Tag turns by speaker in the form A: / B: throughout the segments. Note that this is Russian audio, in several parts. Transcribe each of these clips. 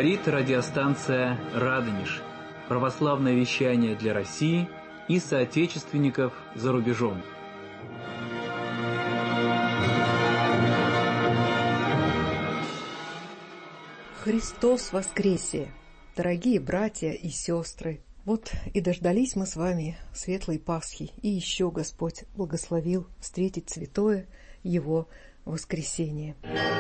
A: Говорит радиостанция «Радонеж». Православное вещание для России и соотечественников за рубежом.
B: Христос воскресе! Дорогие братья и сестры! Вот и дождались мы с вами светлой Пасхи, и еще Господь благословил встретить святое Его воскресение.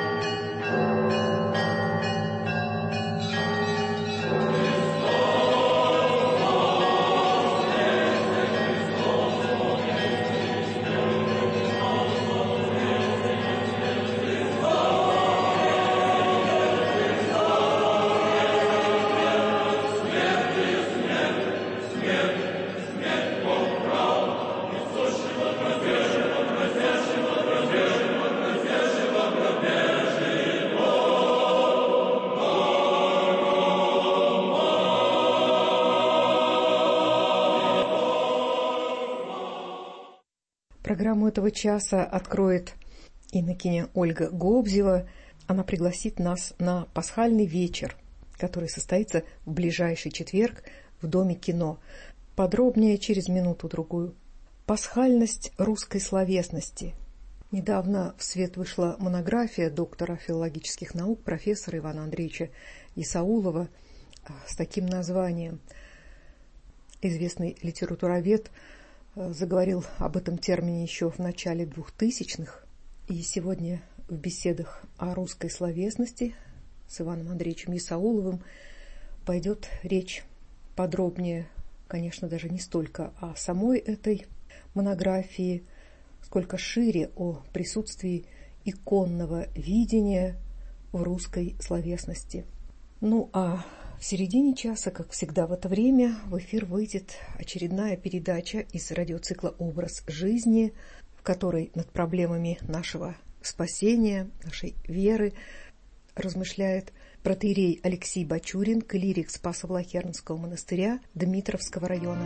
B: Программу этого часа откроет инокиня Ольга Гобзева. Она пригласит нас на пасхальный вечер, который состоится в ближайший четверг в Доме кино. Подробнее через минуту-другую. Пасхальность русской словесности. Недавно в свет вышла монография доктора филологических наук, профессора Ивана Андреевича Исаулова с таким названием. Известный литературовед заговорил об этом термине еще в начале 2000-х. И сегодня в беседах о русской словесности с Иваном Андреевичем Исауловым пойдет речь подробнее, конечно, даже не столько о самой этой монографии, сколько шире о присутствии иконного видения в русской словесности. Ну а в середине часа, как всегда в это время, в эфир выйдет очередная передача из радиоцикла «Образ жизни», в которой над проблемами нашего спасения, нашей веры размышляет протоиерей Алексей Бачурин, клирик Спасо-Блохернского монастыря Дмитровского района.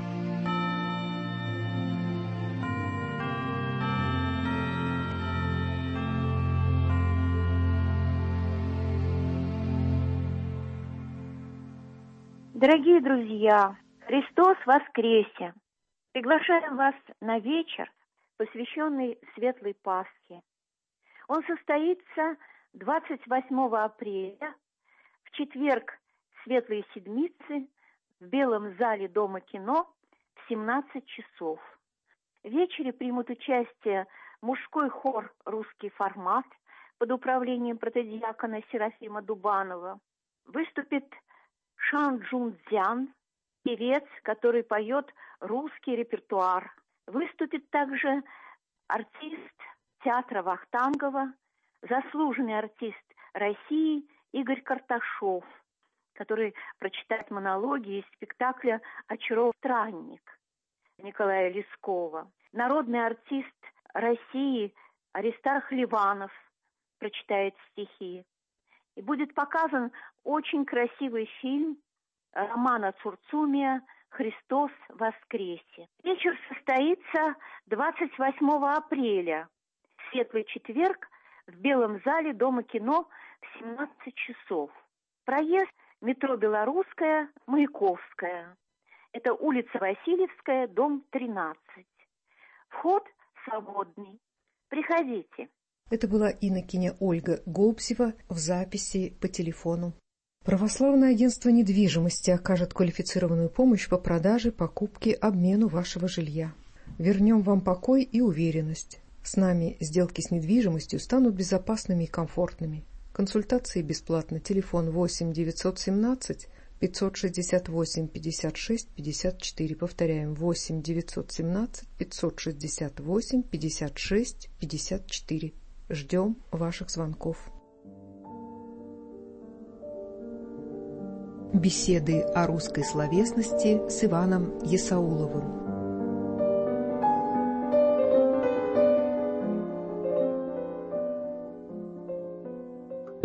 C: Дорогие друзья, Христос воскресе! Приглашаем вас на вечер, посвященный Светлой Пасхе. Он состоится 28 апреля, в четверг Светлой Седмицы, в Белом зале Дома кино в 17 часов. В вечере примут участие мужской хор «Русский формат» под управлением протодиакона Серафима Дубанова. Выступит Шан Джун Цзян, певец, который поет русский репертуар. Выступит также артист театра Вахтангова, заслуженный артист России Игорь Карташов, который прочитает монологи из спектакля «Очарован странник» Николая Лескова. Народный артист России Аристарх Ливанов прочитает стихи. И будет показан очень красивый фильм Романа Цурцумия «Христос воскресе». Вечер состоится 28 апреля, в Светлый четверг, в Белом зале Дома кино в 17 часов. Проезд метро Белорусская, Маяковская. Это улица Васильевская, дом 13. Вход свободный. Приходите.
B: Это была инокиня Ольга Гобзева в записи по телефону. Православное агентство недвижимости окажет квалифицированную помощь по продаже, покупке, обмену вашего жилья. Вернем вам покой и уверенность. С нами сделки с недвижимостью станут безопасными и комфортными. Консультации бесплатно. Телефон 8 917 568 56 54. Повторяем, 8 917 568 56 54. Ждем ваших звонков. Беседы о русской словесности с Иваном Исауловым.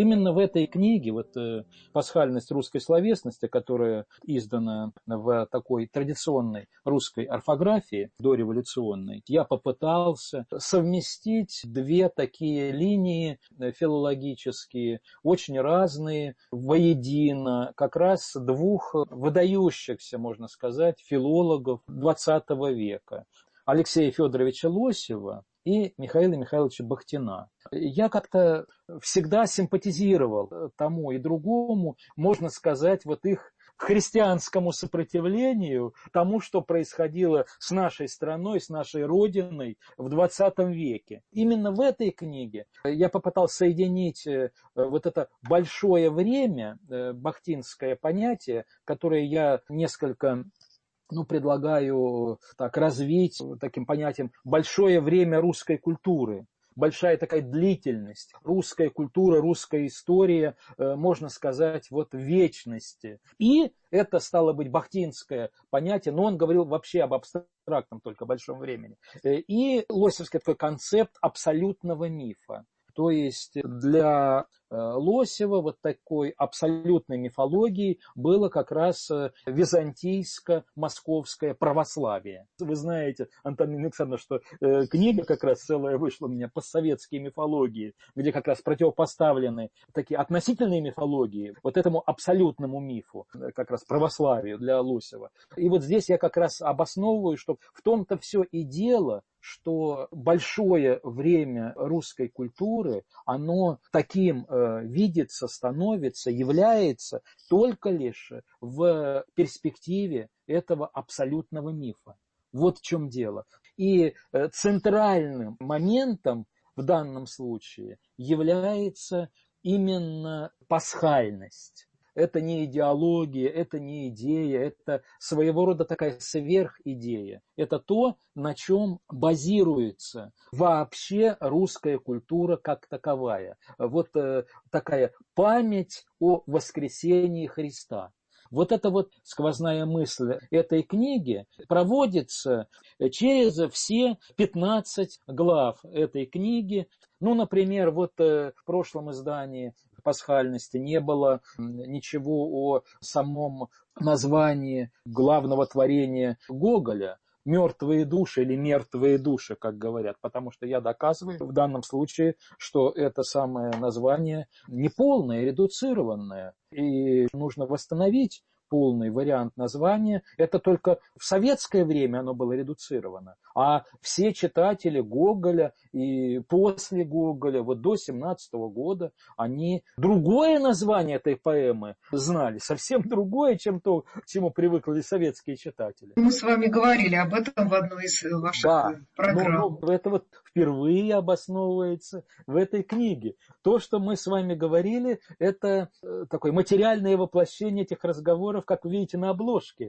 D: именно в этой книге, «Пасхальность русской словесности», которая издана в такой традиционной русской орфографии, дореволюционной, я попытался совместить две такие линии филологические, очень разные, воедино, как раз двух выдающихся, можно сказать, филологов XX века. Алексея Федоровича Лосева и Михаила Михайловича Бахтина. Я как-то всегда симпатизировал тому и другому, можно сказать, их христианскому сопротивлению тому, что происходило с нашей страной, с нашей Родиной в XX веке. Именно в этой книге я попытался соединить это большое время, бахтинское понятие, которое я несколько предлагаю развить таким понятием большое время русской культуры. Большая такая длительность. Русская культура, русская история, можно сказать, в вечности. И это стало быть бахтинское понятие, но он говорил вообще об абстрактном только большом времени. И лосевский такой концепт абсолютного мифа. То есть для Лосева такой абсолютной мифологией было как раз византийско-московское православие. Вы знаете, Антон Александрович, что книга как раз целая вышла у меня «Постсоветские мифологии», где как раз противопоставлены такие относительные мифологии этому абсолютному мифу, как раз православию для Лосева. И здесь я как раз обосновываю, что в том-то все и дело, что большое время русской культуры, оно таким видится, становится, является только лишь в перспективе этого абсолютного мифа. Вот в чем дело. И центральным моментом в данном случае является именно пасхальность. Это не идеология, это не идея, это своего рода такая сверхидея. Это то, на чем базируется вообще русская культура как таковая. Такая память о воскресении Христа. Эта сквозная мысль этой книги проводится через все 15 глав этой книги. Например, в прошлом издании «Пасхальности» не было ничего о самом названии главного творения Гоголя. «Мертвые души» или «мертвые души», как говорят, потому что я доказываю в данном случае, что это самое название неполное, редуцированное, и нужно восстановить полный вариант названия. Это только в советское время оно было редуцировано, а все читатели Гоголя и после Гоголя, до 1917 года, они другое название этой поэмы знали, совсем другое, чем то, к чему привыкли советские читатели.
B: Мы с вами говорили об этом в одной из ваших программ.
D: Это впервые обосновывается в этой книге. То, что мы с вами говорили, это такое материальное воплощение этих разговоров, как вы видите на обложке.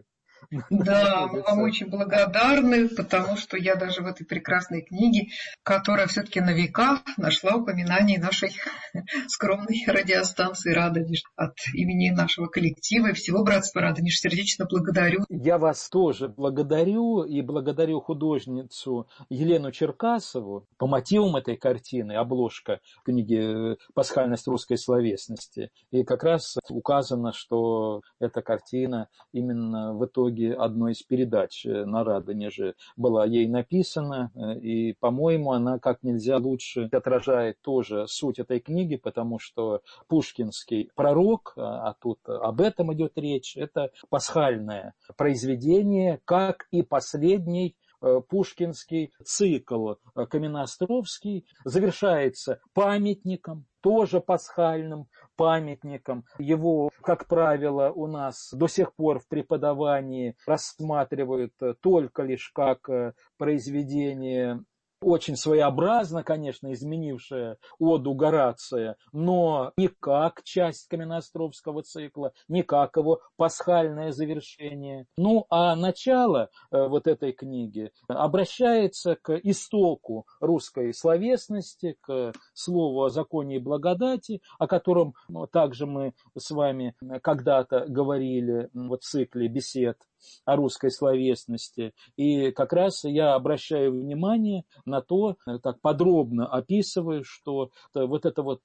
B: Да, мы вам очень благодарны, потому что я даже в этой прекрасной книге, которая все-таки на века, нашла упоминание нашей скромной радиостанции «Радонеж». От имени нашего коллектива и всего братства «Радонеж» сердечно благодарю.
D: Я вас тоже благодарю и благодарю художницу Елену Черкасову. По мотивам этой картины обложка книги «Пасхальность русской словесности». И как раз указано, что эта картина именно в итоге одной из передач на Радонеже была ей написана, и, по-моему, она как нельзя лучше отражает тоже суть этой книги, потому что пушкинский пророк, а тут об этом идет речь, это пасхальное произведение, как и последний пушкинский цикл Каменноостровский, завершается памятником, тоже пасхальным памятником. Его, как правило, у нас до сих пор в преподавании рассматривают только лишь как произведение очень своеобразно, конечно, изменившая оду Горация, но не как часть Каменноостровского цикла, не как его пасхальное завершение. А начало этой книги обращается к истоку русской словесности, к слову о законе и благодати, о котором также мы с вами когда-то говорили в цикле бесед о русской словесности. И как раз я обращаю внимание на то, так подробно описываю, что эта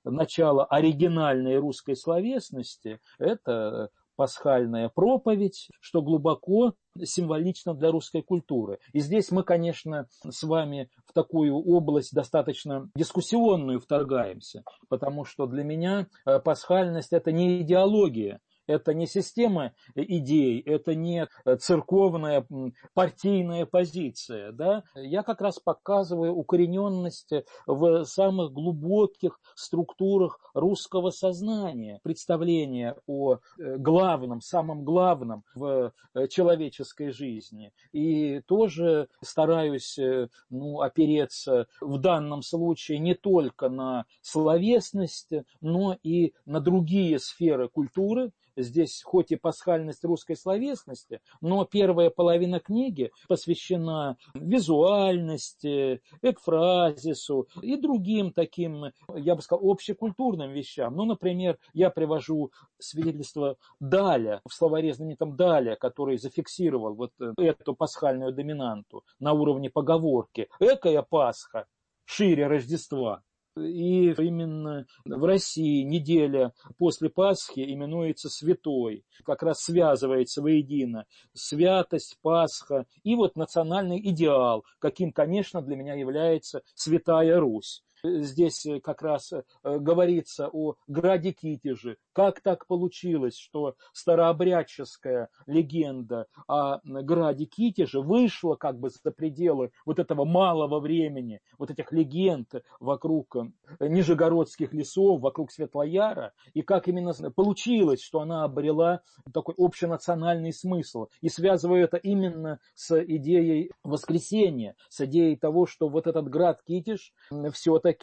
D: начало оригинальной русской словесности – это пасхальная проповедь, что глубоко символично для русской культуры. И здесь мы, конечно, с вами в такую область достаточно дискуссионную вторгаемся, потому что для меня пасхальность – это не идеология, это не система идей, это не церковная партийная позиция. Да? Я как раз показываю укорененность в самых глубоких структурах русского сознания, представление о главном, самом главном в человеческой жизни. И тоже стараюсь опереться в данном случае не только на словесность, но и на другие сферы культуры. Здесь хоть и пасхальность русской словесности, но первая половина книги посвящена визуальности, экфразису и другим таким, я бы сказал, общекультурным вещам. Ну, например, я привожу свидетельство Даля, в словаре знаменитом Даля, который зафиксировал вот эту пасхальную доминанту на уровне поговорки «Экая Пасха шире Рождества». И именно в России неделя после Пасхи именуется святой, как раз связывается воедино святость, Пасха и вот национальный идеал, каким, конечно, для меня является Святая Русь. Здесь как раз говорится о граде Китеже. Как так получилось, что старообрядческая легенда о граде Китеже вышла как бы за пределы вот этого малого времени, вот этих легенд вокруг Нижегородских лесов, вокруг Светлояра, и как именно получилось, что она обрела такой общенациональный смысл. И связываю это именно с идеей воскресения, с идеей того, что вот этот град Китеж все-таки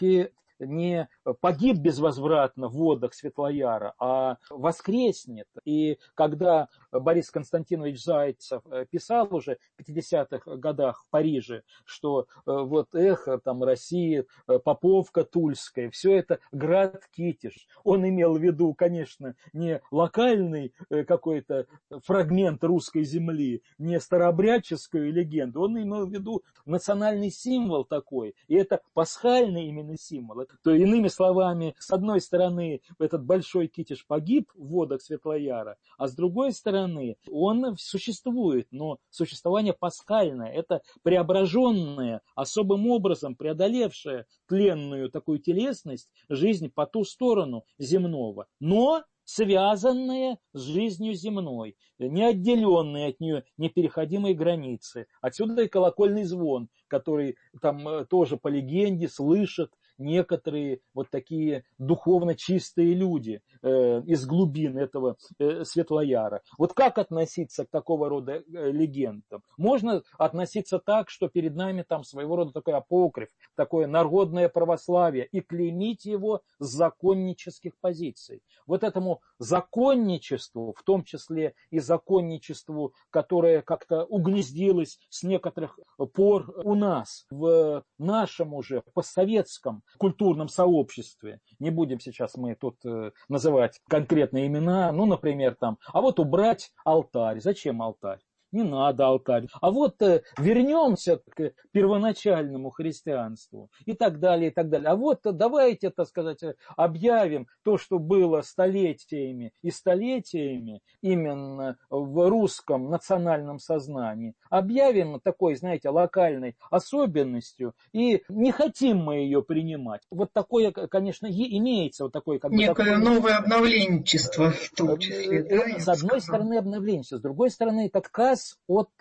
D: не погиб безвозвратно в водах Светлояра, а воскреснет. И когда Борис Константинович Зайцев писал уже в 50-х годах в Париже, что вот там Россия, Поповка Тульская, все это град Китеж. Он имел в виду, конечно, не локальный какой-то фрагмент русской земли, не старообрядческую легенду, он имел в виду национальный символ такой. И это пасхальный именно символ. То, иными словами, с одной стороны, этот большой Китеж погиб в водах Светлояра, а с другой стороны, он существует, но существование пасхальное, это преображенное, особым образом преодолевшее тленную такую телесность, жизнь по ту сторону земного, но связанная с жизнью земной, не отделенная от нее непереходимой границы. Отсюда и колокольный звон, который там тоже по легенде слышат некоторые вот такие духовно чистые люди из глубин этого Светлояра. Вот как относиться к такого рода легендам? Можно относиться так, что перед нами там своего рода такой апокриф, такое народное православие, и клеймить его с законнических позиций. Вот этому законничеству, в том числе и законничеству, которое как-то угнездилось с некоторых пор у нас, в нашем уже постсоветском культурном сообществе. Не будем сейчас мы тут называть конкретные имена, ну, например, там, а вот убрать алтарь. Зачем алтарь? Не надо алтарь. А вот вернемся к первоначальному христианству и так далее, и так далее. А вот давайте, так сказать, объявим то, что было столетиями и столетиями именно в русском национальном сознании. Объявим такой, знаете, локальной особенностью, и не хотим мы ее принимать. Вот такое, конечно, имеется. Вот такое, как бы,
B: некое
D: такое...
B: новое обновленчество в том числе. Да,
D: с одной стороны обновленчество, с другой стороны отказ от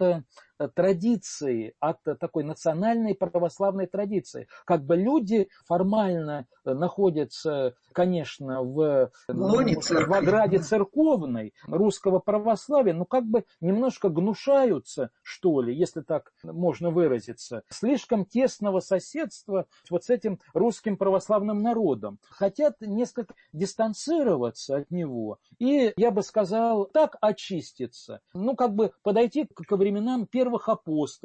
D: традиции, от такой национальной православной традиции. Как бы люди формально находятся, конечно, в ограде церковной русского православия, но как бы немножко гнушаются, что ли, если так можно выразиться, слишком тесного соседства вот с этим русским православным народом. Хотят несколько дистанцироваться от него и, я бы сказал, так очиститься. Ну, как бы подойти ко временам первых апостолов,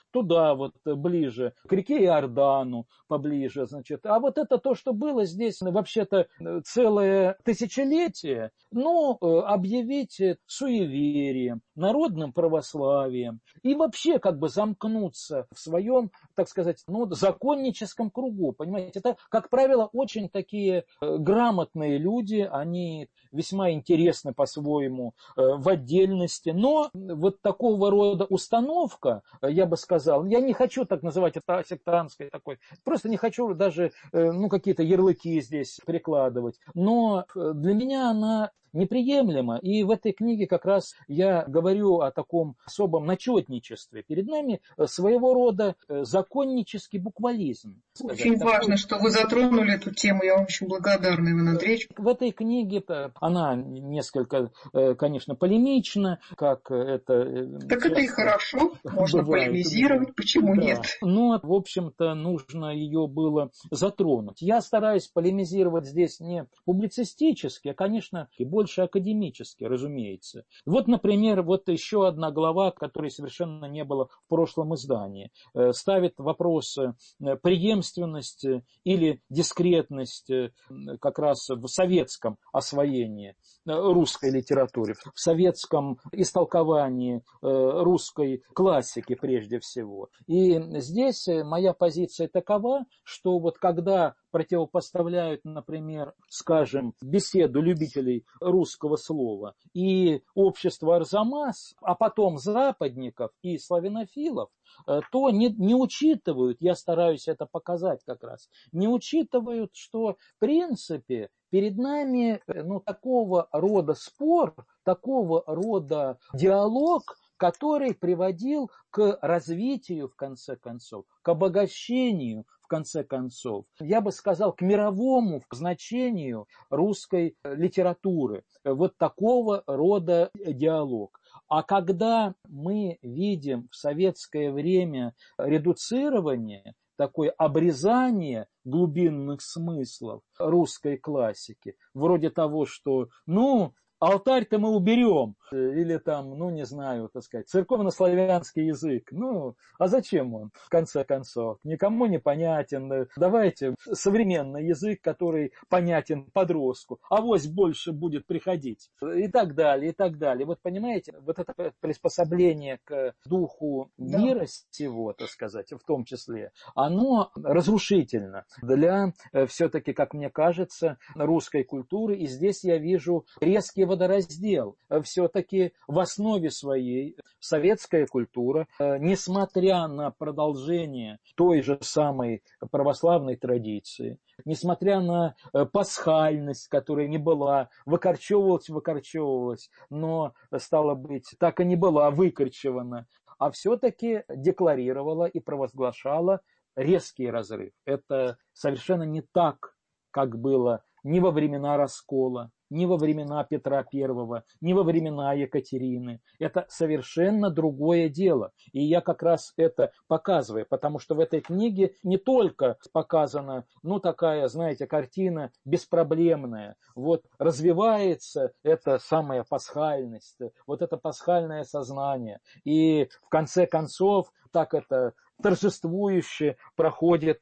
D: туда вот ближе, к реке Иордану поближе, значит. А вот это то, что было здесь вообще-то целое тысячелетие, ну, объявить суеверием, народным православием и вообще как бы замкнуться в своем, так сказать, ну, законническом кругу, понимаете. Это, как правило, очень такие грамотные люди, они весьма интересны по-своему в отдельности, но вот такого рода установка, я бы сказал, я не хочу так называть это сектантской такой, просто не хочу даже, ну, какие-то ярлыки здесь прикладывать, но для меня она неприемлемо. И в этой книге как раз я говорю о таком особом начетничестве. Перед нами своего рода законнический буквализм.
B: Очень важно, что вы затронули эту тему. Я вам очень благодарна, Иван Андреевич.
D: В этой книге она несколько, конечно, полемична, как это...
B: Так это и хорошо. Можно бывает полемизировать, почему да. Нет?
D: Но, в общем-то, нужно ее было затронуть. Я стараюсь полемизировать здесь не публицистически, а, конечно, и больше академически, разумеется. Вот, например, вот еще одна глава, которой совершенно не было в прошлом издании, ставит вопрос преемственности или дискретности как раз в советском освоении русской литературы, в советском истолковании русской классики прежде всего. И здесь моя позиция такова, что вот когда противопоставляют, например, скажем, беседу любителей русского слова и общество Арзамас, а потом западников и славянофилов, то не учитывают, я стараюсь это показать как раз, не учитывают, что в принципе перед нами такого рода спор, такого рода диалог, который приводил к развитию, в конце концов, к обогащению, в конце концов, я бы сказал, к мировому значению русской литературы. Вот такого рода диалог. А когда мы видим в советское время редуцирование, такое обрезание глубинных смыслов русской классики, вроде того, что, алтарь-то мы уберем, или там, не знаю, так сказать, церковно-славянский язык. А зачем он, в конце концов? Никому не понятен. Давайте современный язык, который понятен подростку, авось больше будет приходить. И так далее, и так далее. Вот понимаете, вот это приспособление к духу мира сего, так сказать, в том числе, оно разрушительно для, все-таки, как мне кажется, русской культуры. И здесь я вижу резкий водораздел. Все-таки в основе своей советская культура, несмотря на продолжение той же самой православной традиции, несмотря на пасхальность, которая не была, выкорчевывалась, но, стало быть, так и не была выкорчевана, а все-таки декларировала и провозглашала резкий разрыв. Это совершенно не так, как было ни во времена раскола, ни во времена Петра I, ни во времена Екатерины. Это совершенно другое дело. И я как раз это показываю, потому что в этой книге не только показана, такая, знаете, картина беспроблемная. Вот развивается эта самая пасхальность, вот это пасхальное сознание. И в конце концов, так это торжествующе проходит,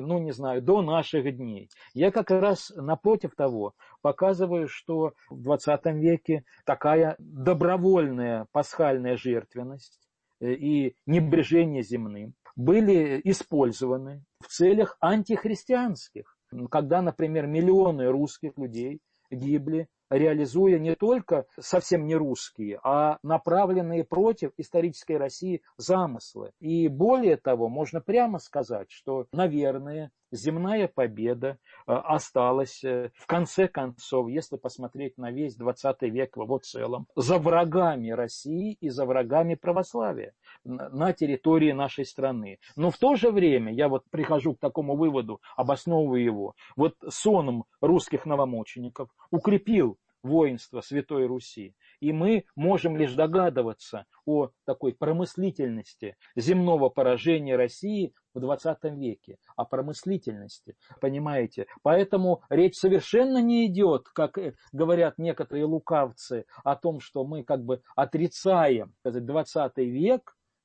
D: до наших дней. Я как раз напротив того показываю, что в 20 веке такая добровольная пасхальная жертвенность и небрежение земным были использованы в целях антихристианских, когда, например, миллионы русских людей гибли, реализуя не только совсем не русские, а направленные против исторической России замыслы. И более того, можно прямо сказать, что, наверное, земная победа осталась, в конце концов, если посмотреть на весь 20 век в его целом, за врагами России и за врагами православия на территории нашей страны. Но в то же время, я вот прихожу к такому выводу, обосновываю его, вот соном русских новомучеников укрепил воинство Святой Руси. И мы можем лишь догадываться о такой промыслительности земного поражения России в 20 веке, о промыслительности, понимаете. Поэтому речь совершенно не идет, как говорят некоторые лукавцы, о том, что мы как бы отрицаем 20 век,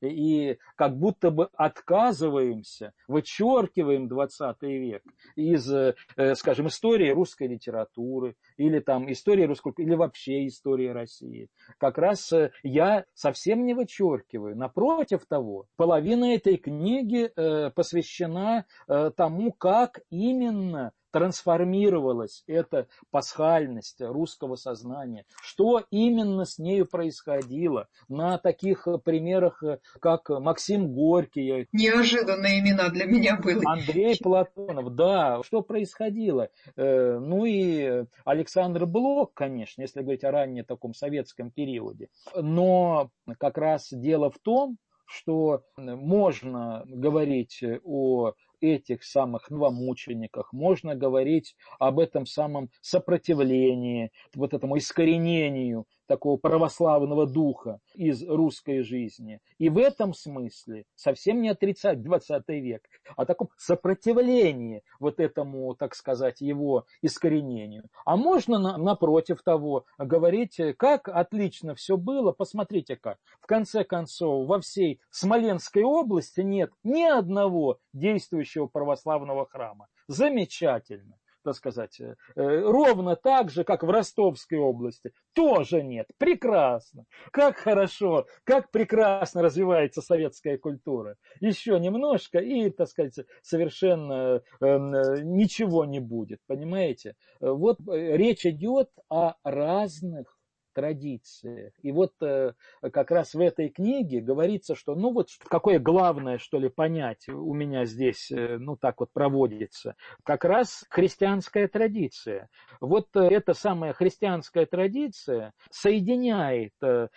D: и как будто бы отказываемся, вычеркиваем 20 век из, скажем, истории русской литературы, или там истории русской, или вообще истории России. Как раз я совсем не вычеркиваю. Напротив того, половина этой книги посвящена тому, как именно трансформировалась эта пасхальность русского сознания, что именно с нею происходило. На таких примерах, как Максим Горький.
B: Неожиданные имена для меня были.
D: Андрей Платонов, да, что происходило. Ну и Александр Блок, конечно, если говорить о раннем таком советском периоде. Но как раз дело в том, что можно говорить о этих самых новомучениках, можно говорить об этом самом сопротивлении, вот этому искоренению такого православного духа из русской жизни. И в этом смысле совсем не отрицать 20 век, а таком сопротивлении вот этому, так сказать, его искоренению. А можно, напротив того, говорить, как отлично все было, посмотрите-ка, в конце концов, во всей Смоленской области нет ни одного действующего православного храма. Замечательно. Так сказать, ровно так же, как в Ростовской области, тоже нет. Прекрасно. Как хорошо, как прекрасно развивается советская культура. Еще немножко, и, так сказать, совершенно ничего не будет. Понимаете? Вот речь идет о разных традициях. И вот как раз в этой книге говорится, что, ну вот какое главное, что ли, понятие у меня здесь, ну так вот проводится, как раз христианская традиция. Вот эта самая христианская традиция соединяет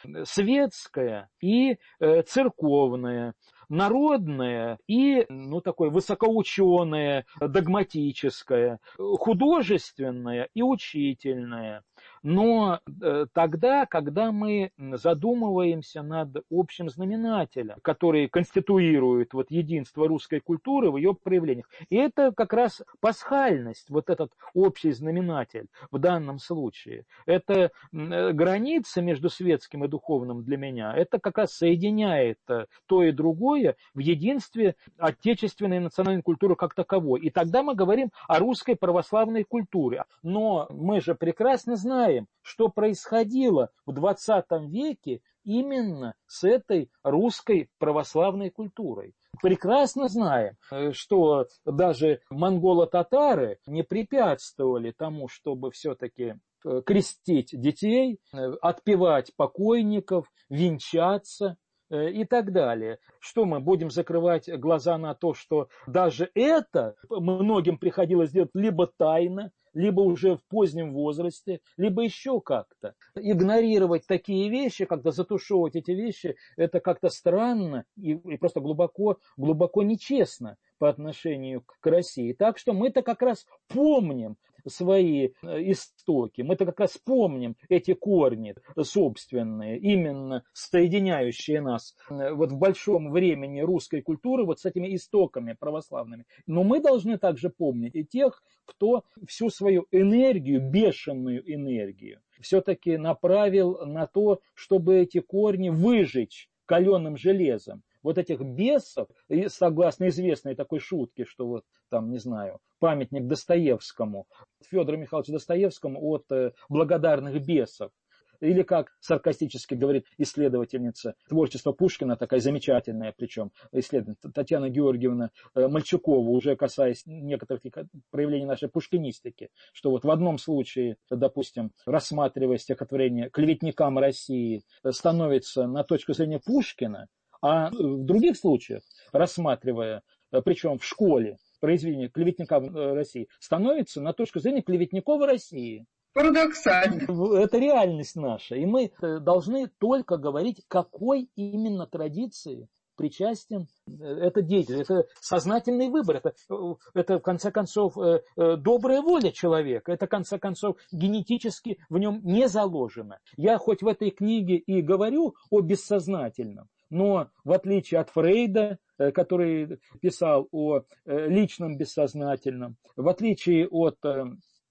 D: светское и церковное, народное и, ну, такое высокоученое, догматическое, художественное и учительное. Но тогда, когда мы задумываемся над общим знаменателем, который конституирует вот единство русской культуры в ее проявлениях, и это как раз пасхальность, вот этот общий знаменатель в данном случае. Это граница между светским и духовным для меня, это как раз соединяет то и другое в единстве отечественной и национальной культуры как таковой. И тогда мы говорим о русской православной культуре. Но мы же прекрасно знаем, что происходило в 20 веке именно с этой русской православной культурой. Прекрасно знаем, что даже монголо-татары не препятствовали тому, чтобы все-таки крестить детей, отпевать покойников, венчаться и так далее. Что мы будем закрывать глаза на то, что даже это многим приходилось делать либо тайно, либо уже в позднем возрасте, либо еще как-то. Игнорировать такие вещи, когда затушевывать эти вещи, это как-то странно и просто глубоко, глубоко нечестно по отношению к России. Так что мы-то как раз помним свои истоки, мы-то как раз помним эти корни собственные, именно соединяющие нас вот в большом времени русской культуры вот с этими истоками православными. Но мы должны также помнить и тех, кто всю свою энергию, бешеную энергию, все-таки направил на то, чтобы эти корни выжечь каленым железом. Вот этих бесов, и согласно известной такой шутке, что вот там, не знаю, памятник Достоевскому, Федору Михайловичу Достоевскому от благодарных бесов. Или, как саркастически говорит исследовательница творчества Пушкина, такая замечательная, причем исследовательница Татьяна Георгиевна Мальчукова, уже касаясь некоторых проявлений нашей пушкинистики, что вот в одном случае, допустим, рассматривая стихотворение «Клеветникам России», становится на точку зрения Пушкина, а в других случаях, рассматривая, причем в школе, произведение «Клеветникам России», становится на точку зрения клеветников России.
B: Парадоксально.
D: Это реальность наша. И мы должны только говорить, какой именно традиции причастен эта деятельность. Это сознательный выбор. Это в конце концов, добрая воля человека. Это, в конце концов, генетически в нем не заложено. Я хоть в этой книге и говорю о бессознательном, но в отличие от Фрейда, который писал о личном бессознательном, в отличие от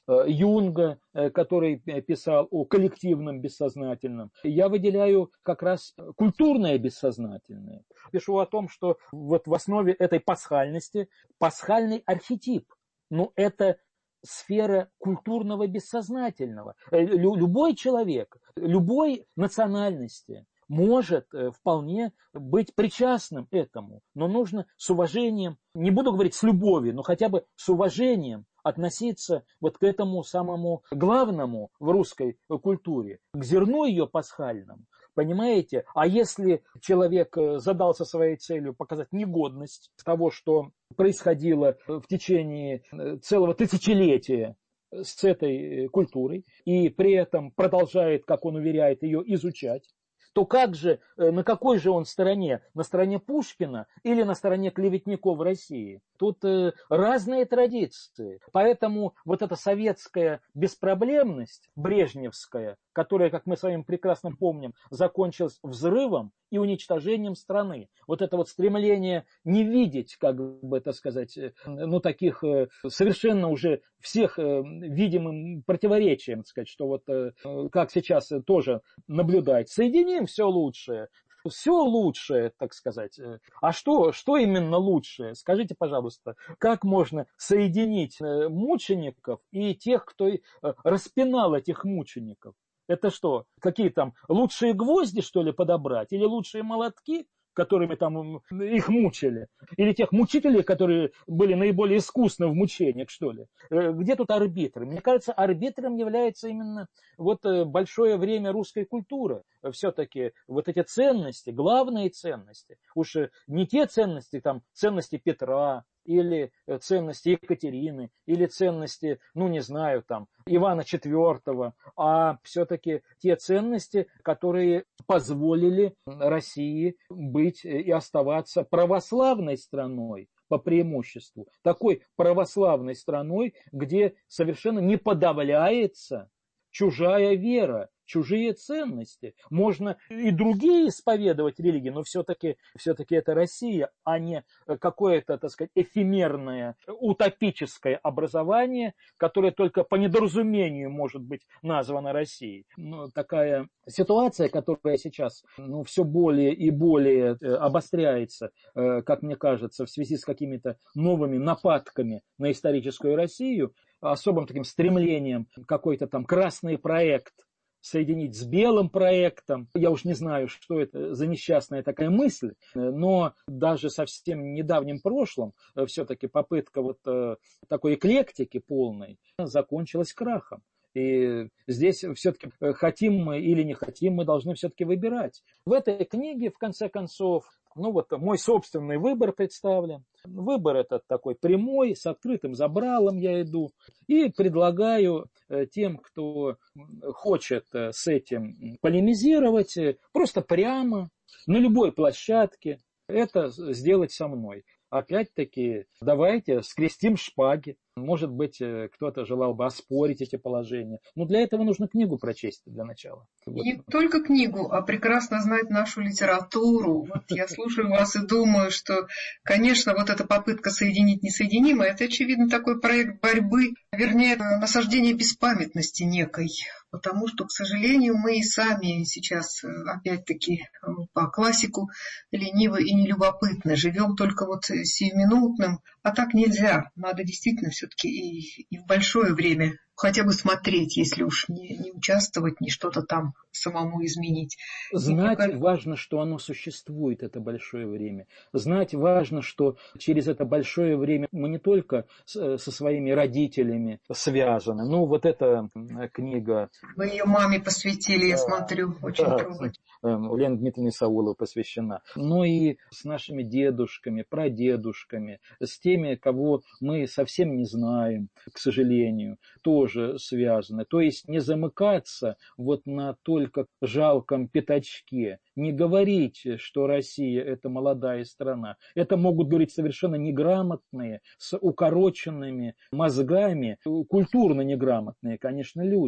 D: Юнга, который писал о коллективном бессознательном. Я выделяю как раз культурное бессознательное. Пишу о том, что вот в основе этой пасхальности пасхальный архетип. Но это сфера культурного бессознательного. Любой человек, любой национальности может вполне быть причастным этому, но нужно с уважением, не буду говорить с любовью, но хотя бы с уважением относиться вот к этому самому главному в русской культуре, к зерну ее пасхальному. Понимаете? А если человек задался своей целью показать негодность того, что происходило в течение целого тысячелетия с этой культурой, и при этом продолжает, как он уверяет, ее изучать, то как же, на какой же он стороне? На стороне Пушкина или на стороне клеветников в России? Тут разные традиции. Поэтому вот эта советская беспроблемность, брежневская, которая, как мы с вами прекрасно помним, закончилась взрывом и уничтожением страны. Вот это вот стремление не видеть, как бы это сказать, ну таких совершенно уже всех видимым противоречием, сказать, что вот как сейчас тоже наблюдать. Соединим все лучшее. Все лучшее, так сказать. А что именно лучшее? Скажите, пожалуйста, как можно соединить мучеников и тех, кто распинал этих мучеников? Это что, какие там лучшие гвозди, что ли, подобрать? Или лучшие молотки, которыми там их мучили? Или тех мучителей, которые были наиболее искусны в мучениях, что ли? Где тут арбитры? Мне кажется, арбитром является именно вот большое время русской культуры. Все-таки вот эти ценности, главные ценности, уж не те ценности, там, ценности Петра, или ценности Екатерины, или ценности, ну не знаю, там, Ивана IV, а все-таки те ценности, которые позволили России быть и оставаться православной страной по преимуществу. Такой православной страной, где совершенно не подавляется чужая вера, чужие ценности. Можно и другие исповедовать религии, но все-таки это Россия, а не какое-то, так сказать, эфемерное, утопическое образование, которое только по недоразумению может быть названо Россией. Но такая ситуация, которая сейчас все более и более обостряется, как мне кажется, в связи с какими-то новыми нападками на историческую Россию, особым таким стремлением какой-то там красный проект соединить с белым проектом. Я уж не знаю, что это за несчастная такая мысль, но даже совсем недавнем прошлом все-таки попытка вот такой эклектики полной закончилась крахом. И здесь все-таки хотим мы или не хотим, мы должны все-таки выбирать. В этой книге, в конце концов, мой собственный выбор представлен. Выбор этот такой прямой, с открытым забралом я иду. И предлагаю тем, кто хочет с этим полемизировать, просто прямо, на любой площадке, это сделать со мной. Опять-таки, давайте скрестим шпаги. Может быть, кто-то желал бы оспорить эти положения. Но для этого нужно книгу прочесть для начала.
B: И не только книгу, а прекрасно знать нашу литературу. Вот я слушаю вас и думаю, что, конечно, вот эта попытка соединить несоединимое, это, очевидно, такой проект борьбы, вернее, насаждение беспамятности некой. Потому что, к сожалению, мы и сами сейчас, опять-таки, по классику ленивы и нелюбопытны. Живем только вот сиюминутным, а так нельзя. Надо действительно все-таки и в большое время хотя бы смотреть, если уж не участвовать, не что-то там самому изменить.
D: Знать важно, что оно существует, это большое время. Знать важно, что через это большое время мы не только со своими родителями связаны. Вот эта книга...
B: Вы ее маме посвятили, я смотрю, очень трогательно.
D: Лене Дмитриевне Сауловой посвящена. Но и с нашими дедушками, прадедушками, с теми, кого мы совсем не знаем, к сожалению, тоже связаны. То есть не замыкаться вот на только жалком пятачке, не говорить, что Россия – это молодая страна. Это могут говорить совершенно неграмотные, с укороченными мозгами, культурно неграмотные, конечно, люди.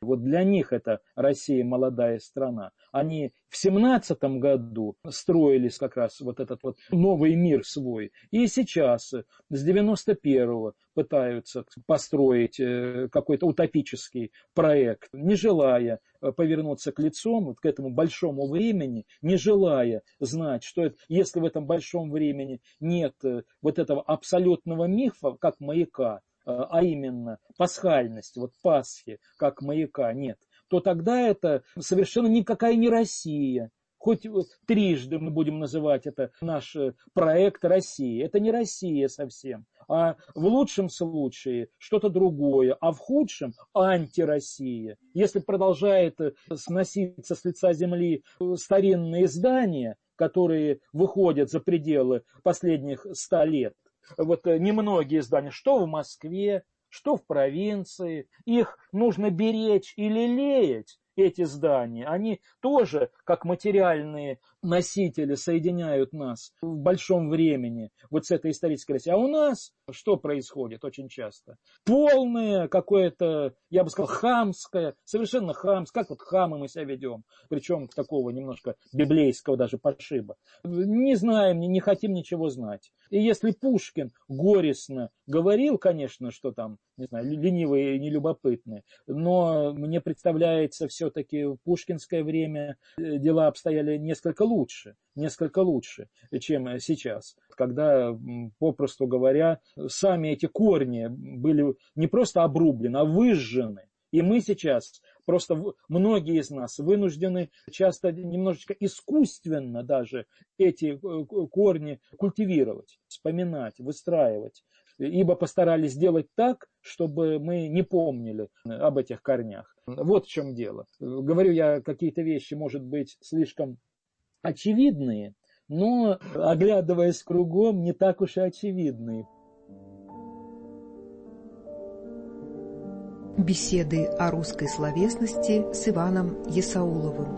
D: Вот для них это Россия молодая страна. Они в 17 году строились как раз вот этот вот новый мир свой. И сейчас с 91-го пытаются построить какой-то утопический проект, не желая повернуться к лицом, вот к этому большому времени, не желая знать, что это, если в этом большом времени нет вот этого абсолютного мифа, как маяка, а именно пасхальность, вот Пасхи, как маяка, нет, то тогда это совершенно никакая не Россия. Хоть трижды мы будем называть это наш проект России. Это не Россия совсем. А в лучшем случае что-то другое, а в худшем антироссия. Если продолжает сноситься с лица земли старинные здания, которые выходят за пределы последних 100 лет, вот немногие здания, что в Москве, что в провинции, их нужно беречь и лелеять, эти здания. Они тоже, как материальные носители, соединяют нас в большом времени вот с этой исторической Россией. А у нас что происходит очень часто? Полное какое-то, я бы сказал, хамское, совершенно хамское, как вот хамы мы себя ведем, причем такого немножко библейского даже пошиба. Не знаем, не хотим ничего знать. И если Пушкин горестно говорил, конечно, что там, не знаю, ленивые и нелюбопытные, но мне представляется, все-таки в пушкинское время дела обстояли несколько лучше, чем сейчас, когда, попросту говоря, сами эти корни были не просто обрублены, а выжжены. И мы сейчас, просто многие из нас вынуждены часто немножечко искусственно даже эти корни культивировать, вспоминать, выстраивать. Ибо постарались сделать так, чтобы мы не помнили об этих корнях. Вот в чем дело. Говорю я какие-то вещи, может быть, слишком очевидные, но, оглядываясь кругом, не так уж и очевидные.
B: Беседы о русской словесности с Иваном Есауловым.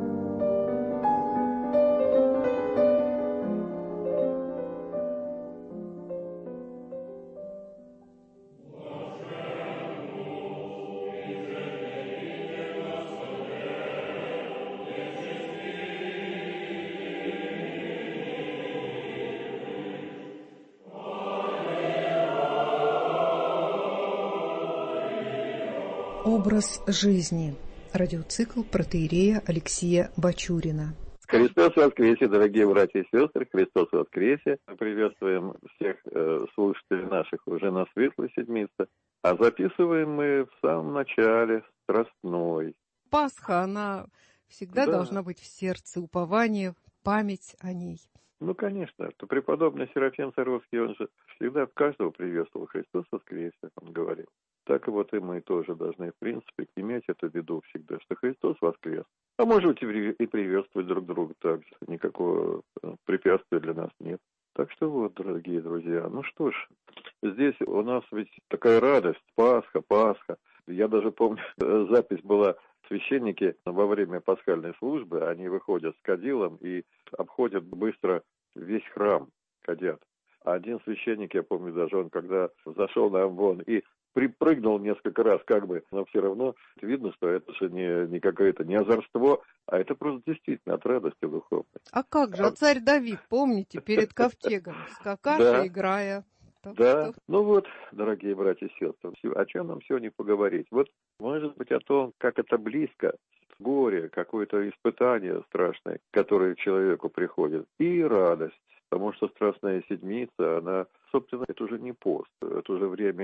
B: Образ жизни. Радиоцикл протоиерея Алексея Бачурина.
E: Христос воскресе, дорогие братья и сестры, Христос воскресе. Приветствуем всех слушателей наших уже на Светлой Седмице. А записываем мы в самом начале, Страстной.
B: Пасха, она всегда должна быть в сердце, упование, память о ней.
E: Ну, конечно, то преподобный Серафим Саровский, он же всегда каждого приветствовал. Христос воскресе, он говорил. Так и вот и мы тоже должны, в принципе, иметь это в виду всегда, что Христос воскрес. А может и приветствовать друг друга также. Никакого препятствия для нас нет. Так что вот, дорогие друзья, ну что ж, здесь у нас ведь такая радость, Пасха. Я даже помню, запись была, священники во время пасхальной службы, они выходят с кадилом и обходят быстро весь храм, кадят. А один священник, я помню даже, он когда зашел на амвон и припрыгнул несколько раз, как бы, но все равно видно, что это же не какое-то не озорство, а это просто действительно от радости духовной.
F: А как же, царь Давид, помните, перед ковчегом скакаша, играя.
E: Да, ну вот, дорогие братья и сестры, о чем нам сегодня поговорить? Вот, может быть, о том, как это близко, горе, какое-то испытание страшное, которое к человеку приходит, и радость. Потому что Страстная Седмица, она, собственно, это уже не пост, это уже время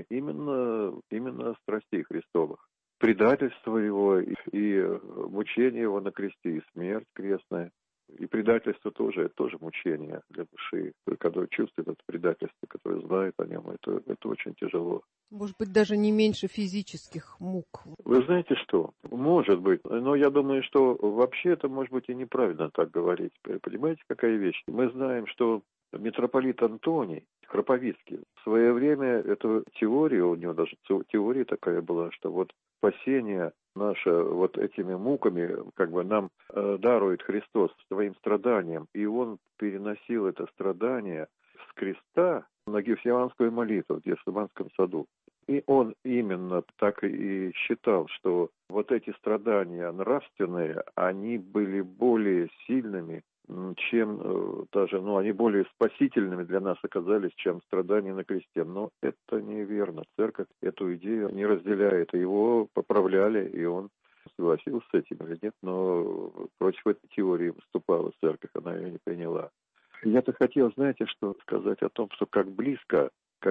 E: именно страстей Христовых. Предательство его и мучение его на кресте, и смерть крестная. И предательство тоже, это тоже мучение для души. Когда чувствует это предательство, которое знает о нем, это очень тяжело.
F: Может быть, даже не меньше физических мук.
E: Вы знаете что? Может быть. Но я думаю, что вообще это, может быть, и неправильно так говорить. Понимаете, какая вещь? Мы знаем, что митрополит Антоний Храповицкий в свое время эту теорию, у него даже теория такая была, что вот спасение наше вот этими муками как бы нам дарует Христос своим страданием, и он переносил это страдание с креста на Гефсиманскую молитву в Гефсиманском саду. И он именно так и считал, что вот эти страдания нравственные, они были более сильными, чем даже, они более спасительными для нас оказались, чем страдания на кресте. Но это неверно. Церковь эту идею не разделяет. Его поправляли, и он согласился с этим или нет, но против этой теории выступала церковь, она ее не приняла. Я-то хотел, знаете, что сказать о том, что как близко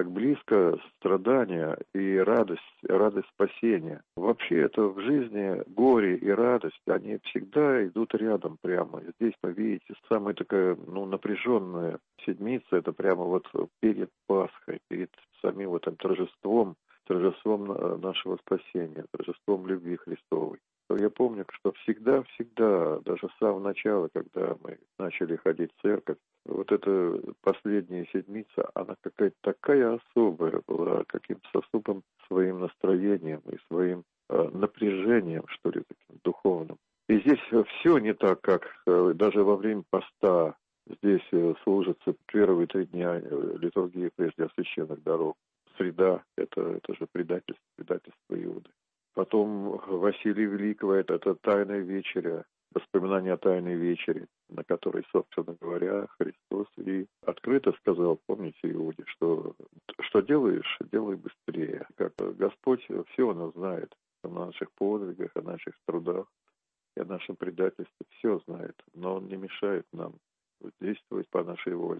E: страдания и радость спасения. Вообще это в жизни горе и радость, они всегда идут рядом прямо. Здесь, вы видите, самая такая, напряженная седмица, это прямо вот перед Пасхой, перед самим вот этим торжеством нашего спасения, торжеством любви Христовой. Я помню, что всегда, даже с самого начала, когда мы начали ходить в церковь, вот эта последняя седмица, она какая-то такая особая была, каким-то особым своим настроением и своим напряжением, что ли, таким духовным. И здесь все не так, как даже во время поста. Здесь служатся первые 3 дня литургии прежде священных даров. Среда – это же предательство Иуды. Потом Василия Великого – это тайная вечеря, воспоминания о тайной вечере, на которой, собственно говоря, Христос и открыто сказал, помните, Иуде, что делаешь, делай быстрее. Как Господь все Он знает о наших подвигах, о наших трудах и о нашем предательстве, все знает, но Он не мешает нам действовать по нашей воле.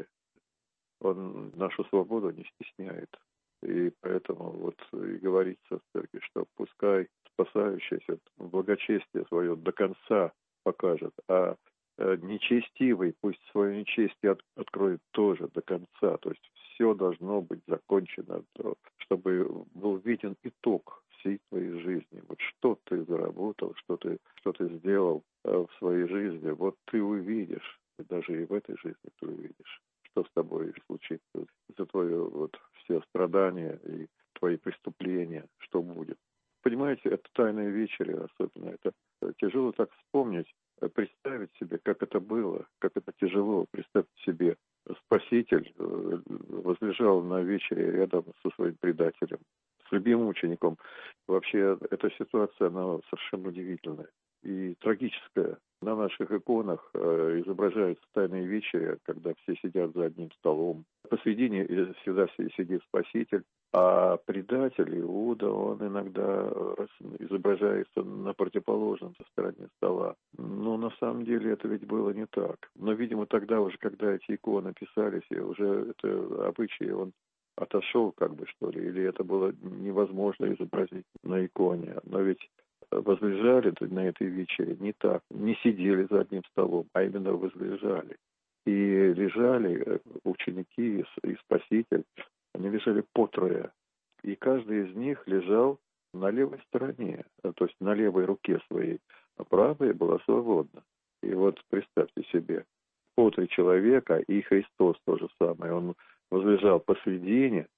E: Он нашу свободу не стесняет. И поэтому вот и говорится в церкви, что пускай спасающийся благочестие свое до конца покажет, а нечестивый пусть свое нечестие откроет тоже до конца. То есть все должно быть закончено, чтобы был виден итог всей твоей жизни. Вот что ты заработал, что ты сделал в своей жизни, вот ты увидишь, даже и в этой жизни ты увидишь, что с тобой случится за твое все страдания и твои преступления, что будет. Понимаете, это тайная вечеря особенно. Это тяжело так вспомнить, представить себе, как это было, как это тяжело. Представьте себе, Спаситель возлежал на вечере рядом со своим предателем, с любимым учеником. Вообще, эта ситуация, она совершенно удивительная и трагическая. На наших иконах изображаются тайные вечери, когда все сидят за одним столом. Посредине всегда сидит Спаситель, а предатель Иуда, он иногда изображается на противоположном стороне стола. Но на самом деле это ведь было не так. Но, видимо, тогда уже, когда эти иконы писались, и уже это обычай, он отошел, что ли, или это было невозможно изобразить на иконе. Но ведь возлежали на этой вечере не так, не сидели за одним столом, а именно возлежали. И лежали ученики и Спаситель, они лежали по трое. И каждый из них лежал на левой стороне, то есть на левой руке своей, а правая была свободна. И вот представьте себе, по 3 человека, и Христос то же самое, он возлежал посредине,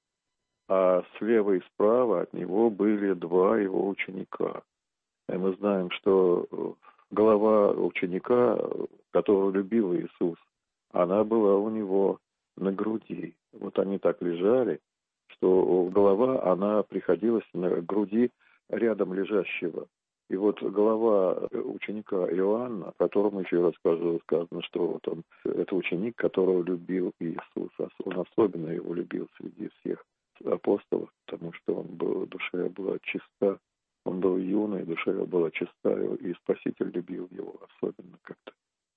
E: а слева и справа от него были 2 его ученика. И мы знаем, что голова ученика, которого любил Иисус, она была у него на груди. Вот они так лежали, что голова, она приходилась на груди рядом лежащего. И вот голова ученика Иоанна, о котором еще раз сказано, что вот он, это ученик, которого любил Иисус. Он особенно его любил среди всех апостолов, потому что душа была чиста. Он был юный, душа его была чиста, и Спаситель любил его особенно как-то.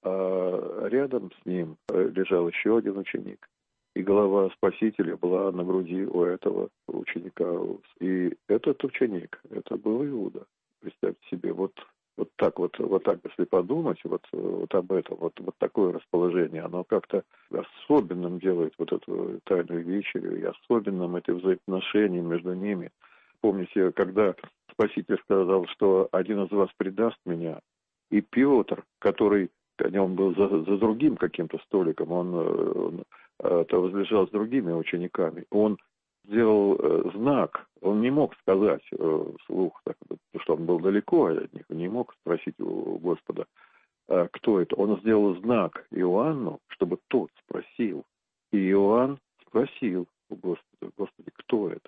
E: А рядом с ним лежал еще один ученик, и голова Спасителя была на груди у этого ученика. И этот ученик, это был Иуда. Представьте себе, вот так, если подумать, вот об этом, вот такое расположение, оно как-то особенным делает вот эту тайную вечерю, и особенным это взаимоотношение между ними. Помните, когда Спаситель сказал, что один из вас предаст меня, и Петр, который, он был за другим каким-то столиком, он возлежал с другими учениками, он сделал знак, он не мог сказать вслух, потому что он был далеко от них, не мог спросить у Господа, кто это. Он сделал знак Иоанну, чтобы тот спросил. И Иоанн спросил у Господа, Господи, кто это?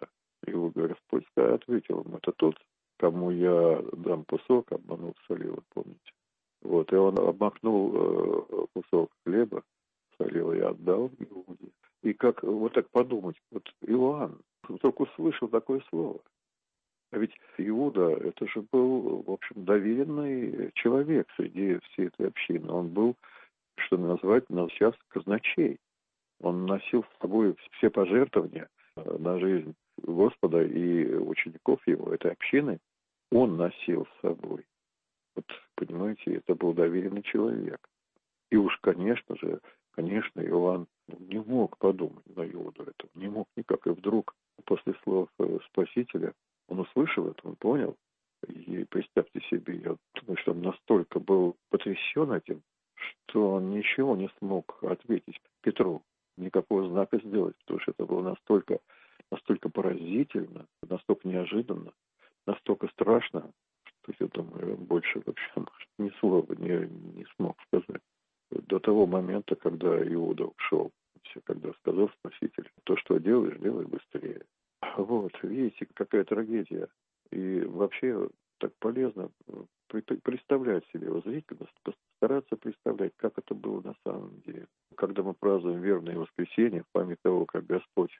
E: Иуда Господь ответил ему: это тот, кому я дам кусок, обманул, солил, помните. Вот, и он обмакнул кусок хлеба, солил и отдал Иуде. И как вот так подумать, вот Иоанн вдруг услышал такое слово. А ведь Иуда, это же был, в общем, доверенный человек среди всей этой общины. Он был, что назвать, сейчас казначей. Он носил с собой все пожертвования на жизнь Господа и учеников его, этой общины, он носил с собой. Вот, понимаете, это был доверенный человек. И уж, конечно, Иоанн не мог подумать на Иуду этого, не мог никак. И вдруг, после слов Спасителя, он услышал это, он понял. И представьте себе, я думаю, что он настолько был потрясен этим, что он ничего не смог ответить Петру, никакого знака сделать, потому что это было настолько поразительно, настолько неожиданно, настолько страшно, что я думаю, больше вообще ни слова не смог сказать. До того момента, когда Иуда ушел, когда сказал Спаситель: то, что делаешь, делай быстрее. Вот, видите, какая трагедия. И вообще так полезно представлять себе, вот зрительно постараться представлять, как это было на самом деле. Когда мы празднуем вербное воскресенье, в память того, как Господь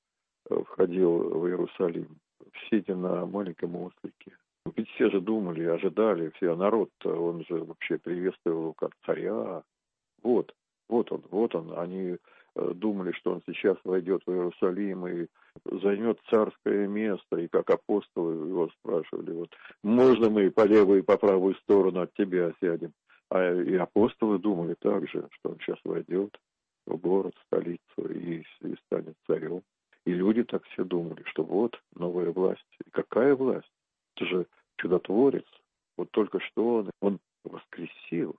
E: входил в Иерусалим, сидя на маленьком ослике. Ведь все же думали, ожидали, все, народ-то, он же вообще приветствовал его как царя. Вот он. Они думали, что он сейчас войдет в Иерусалим и займет царское место, и как апостолы его спрашивали: вот можно мы по левую и по правую сторону от тебя сядем? А и апостолы думали также, что он сейчас войдет в город, в столицу и станет царем. И люди так все думали, что вот новая власть. И какая власть? Это же чудотворец. Вот только что он воскресил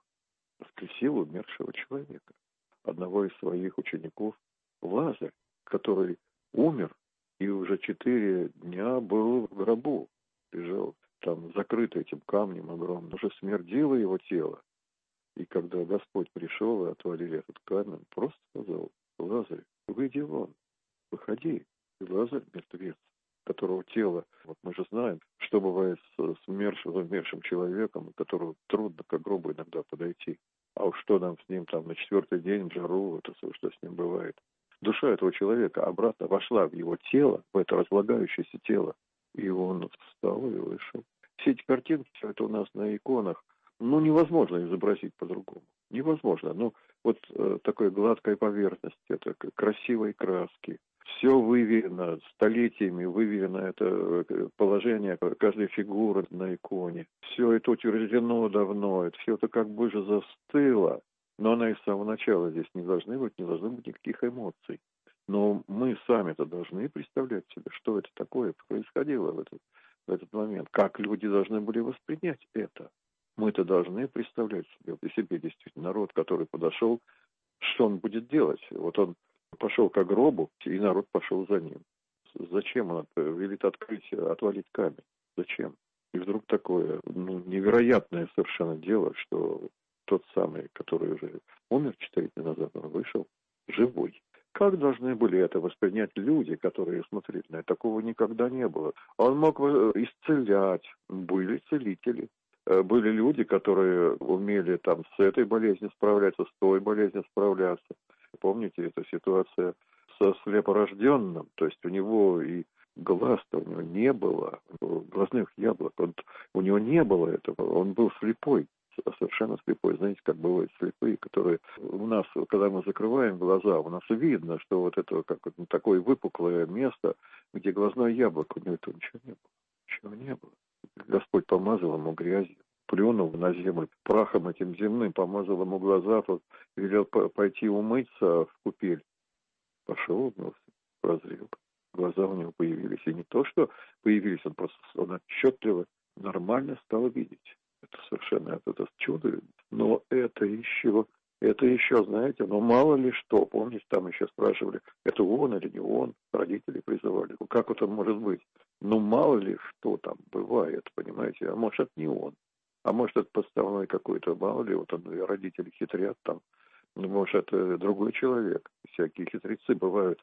E: умершего человека, одного из своих учеников, Лазарь, который умер и уже 4 дня был в гробу, лежал там закрытый этим камнем огромным, уже смердило его тело. И когда Господь пришел и отвалили этот камень, просто сказал: Лазарь, выйди вон, выходи. И Лазарь, мертвец, которого тело, вот мы же знаем, что бывает с умершим человеком, которому трудно к гробу иногда подойти. А уж что нам с ним там на 4-й день в жару, это что с ним бывает. Душа этого человека обратно вошла в его тело, в это разлагающееся тело, и он встал и вышел. Все эти картинки, все это у нас на иконах, невозможно изобразить по-другому. Невозможно. Вот такой гладкой поверхности, это красивые краски. Все выверено, столетиями выверено это положение каждой фигуры на иконе. Все это утверждено давно, это все это как бы же застыло. Но она и с самого начала здесь не должны быть никаких эмоций. Но мы сами-то должны представлять себе, что это такое происходило в этот момент, как люди должны были воспринять это. Мы-то должны представлять себе действительно народ, который подошел, что он будет делать. Вот он пошел к гробу, и народ пошел за ним. Зачем он велит отвалить камень? Зачем? И вдруг такое невероятное совершенно дело, что тот самый, который уже умер 4 дня назад, он вышел живой. Как должны были это воспринять люди, которые смотрели на это? Такого никогда не было. Он мог исцелять, были целители. Были люди, которые умели там с этой болезнью справляться, с той болезнью справляться. Помните, эта ситуация со слепорожденным, то есть у него и глаз-то у него не было, глазных яблок, у него не было этого, он был слепой, совершенно слепой. Знаете, как бывают слепые, которые у нас, когда мы закрываем глаза, у нас видно, что вот это как такое выпуклое место, где глазное яблоко, у него этого ничего не было. Господь помазал ему грязью, плюнул на землю, прахом этим земным, помазал ему глаза, велел пойти умыться в купель. Пошел, умылся, прозрел. Глаза у него появились. И не то, что появились, он отчетливо, нормально стал видеть. Это совершенно это чудо. Но это еще, знаете, мало ли что. Помните, там еще спрашивали, это он или не он, родители призывали. Как это может быть? Мало ли что там бывает, понимаете, а может, это не он. А может, это подставной какой-то, мало ли, родители хитрят там. Может, это другой человек. Всякие хитрецы бывают.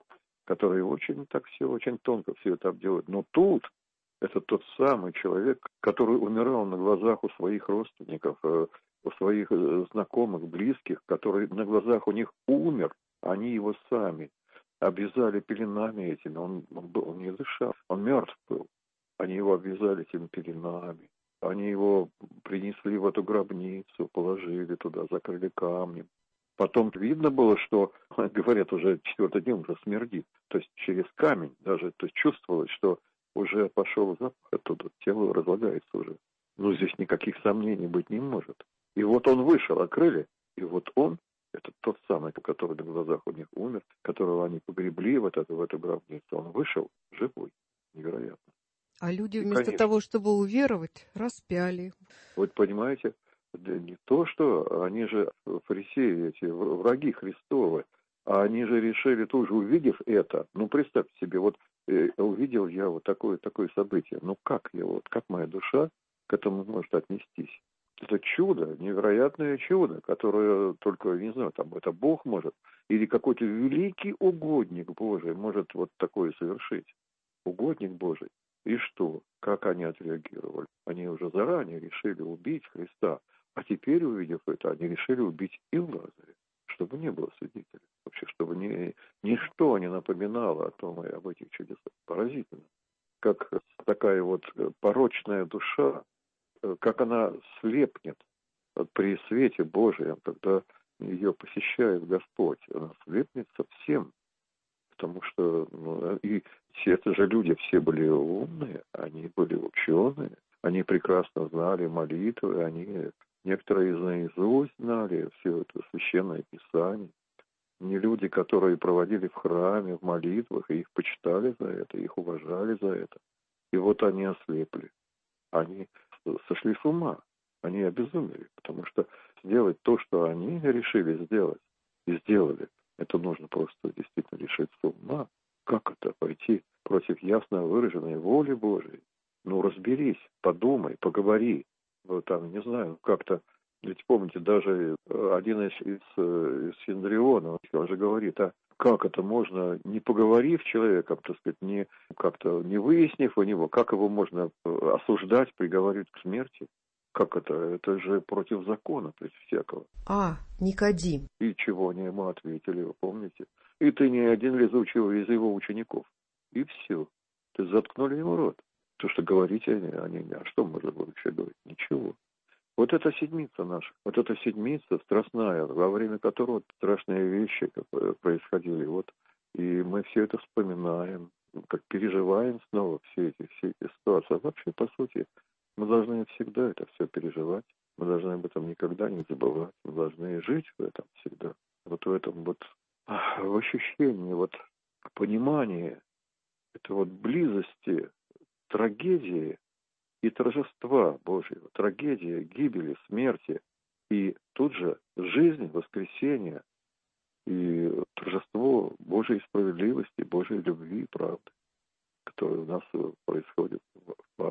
E: которые очень так все, очень тонко все это обделают. Но тут это тот самый человек, который умирал на глазах у своих родственников, у своих знакомых, близких, который на глазах у них умер, они его сами обвязали пеленами этими, он не дышал, он мертв был. Они его обвязали этими пеленами, они его принесли в эту гробницу, положили туда, закрыли камнем. Потом видно было, что, говорят, уже четвертый день уже смердит, то есть через камень даже, то есть чувствовалось, что уже пошел запах оттуда, тело разлагается уже. Ну, здесь никаких сомнений быть не может. И вот он вышел, открыли, и вот он, это тот самый, который на глазах у них умер, которого они погребли в эту гробницу, он вышел живой, невероятно.
F: А люди
E: И,
F: вместо
E: конечно,
F: того, чтобы уверовать, распяли.
E: Вот понимаете, не то, что они же фарисеи, эти враги Христовы, а они же решили тоже, увидев это, ну, представьте себе, вот увидел я вот такое событие, ну, как моя душа к этому может отнестись? Это чудо, невероятное чудо, которое только, не знаю, там, это Бог может, или какой-то великий угодник Божий может вот такое совершить. Угодник Божий. И что? Как они отреагировали? Они уже заранее решили убить Христа, а теперь, увидев это, они решили убить и Лазаря, чтобы не было свидетелей. Вообще, чтобы ничто не напоминало о том и об этих чудесах. Поразительно. Как такая вот порочная душа, как она слепнет при свете Божьем, когда ее посещает Господь. Она слепнет совсем. Потому что и все это же люди все были умные, они были ученые, они прекрасно знали молитвы, они некоторые из наизусть знали все это священное писание. Не люди, которые проводили в храме, в молитвах, и их почитали за это, их уважали за это. И вот они ослепли. Они сошли с ума, они обезумели, потому что сделать то, что они решили сделать, и сделали, это нужно просто действительно решить с ума. Как это пойти против ясно выраженной воли Божией? Ну, разберись, подумай, поговори. Ну, там, не знаю, как-то, ведь помните, даже один из Синдриона, он же говорит, а как это можно, не поговорив с человеком, так сказать, не как-то не выяснив у него, как его можно осуждать, приговаривать к смерти? Как это? Это же против закона, то есть всякого.
B: Никодим.
E: И чего они ему ответили, вы помните? И ты не один ли изучил из его учеников? И все. Ты заткнули ему рот. То, что говорить они, а что можно было еще говорить? Ничего. Вот эта седмица наша, вот эта седмица страстная, во время которой страшные вещи происходили. Вот, и мы все это вспоминаем, как переживаем снова все эти ситуации. А вообще, по сути, мы должны всегда это все переживать. Мы должны об этом никогда не забывать. Мы должны жить в этом всегда. Вот в этом вот в ощущении, вот понимании, это вот близости, трагедии и торжества Божьего, трагедии, гибели, смерти, и тут же жизнь, воскресение и торжество Божьей справедливости, Божьей любви и правды, которое у нас происходит в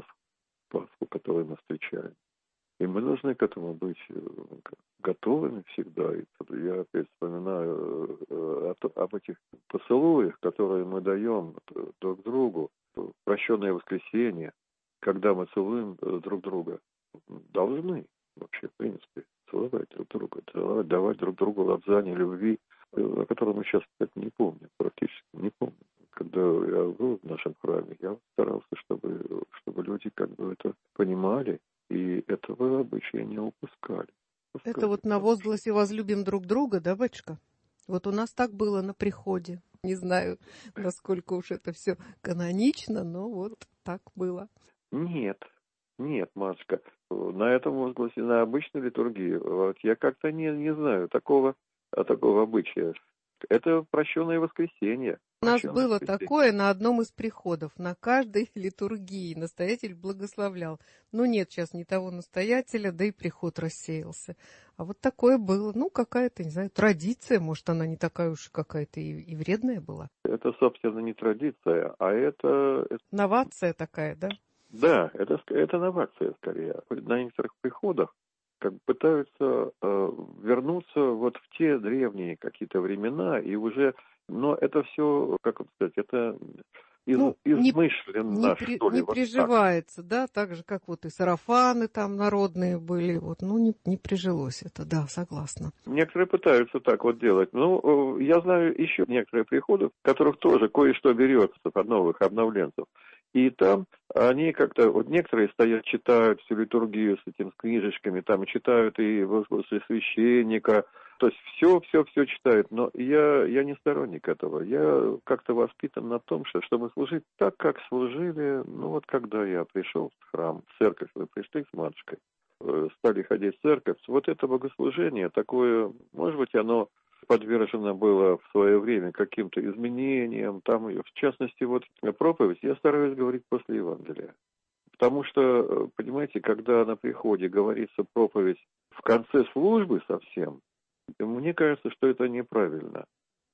E: Пасху, которую мы встречаем. И мы должны к этому быть готовыми всегда. И я опять вспоминаю об этих поцелуях, которые мы даем друг другу, прощенное воскресенье, когда мы целуем друг друга. Должны вообще, в принципе, целовать друг друга, давать друг другу лобзание любви, о котором мы сейчас, кстати, не помним, практически не помним. Когда я был в нашем храме, я старался, чтобы люди как бы это понимали, и этого обычая не упускали.
F: Это вот на возгласе «возлюбим друг друга», да, батюшка? Вот у нас так было на приходе. Не знаю, насколько уж это все канонично, но вот так было.
E: Нет, Машка, на этом возгласе, на обычной литургии, вот я как-то не знаю такого обычая. Это прощенное воскресенье.
F: У нас было такое на одном из приходов. На каждой литургии настоятель благословлял. Но нет сейчас ни того настоятеля, да и приход рассеялся. А вот такое было. Ну, какая-то, не знаю, традиция. Может, она не такая уж какая-то и вредная была.
E: Это, собственно, не традиция, а это...
F: Новация такая, да?
E: Да, это новация скорее. На некоторых приходах, как бы пытаются вернуться вот в те древние какие-то времена, и уже, но это все, как вот сказать, это измышленно, что ли,
F: не
E: вот так.
F: приживается, да, так же, как вот и сарафаны там народные были, вот, ну, не прижилось это, да, согласна.
E: Некоторые пытаются так вот делать. Ну, я знаю еще некоторые приходы, в которых тоже кое-что берется от новых обновленцев. И там они как-то, вот некоторые стоят, читают всю литургию с этими книжечками, там читают и возгласы священника, то есть все читают, но я не сторонник этого. Я как-то воспитан на том, что чтобы служить так, как служили, ну вот когда я пришел в храм, в церковь, мы пришли с матушкой, стали ходить в церковь, вот это богослужение такое, может быть, оно подвержено было в свое время каким-то изменениям, там, в частности, вот проповедь, я стараюсь говорить после Евангелия. Потому что, понимаете, когда на приходе говорится проповедь в конце службы совсем, мне кажется, что это неправильно.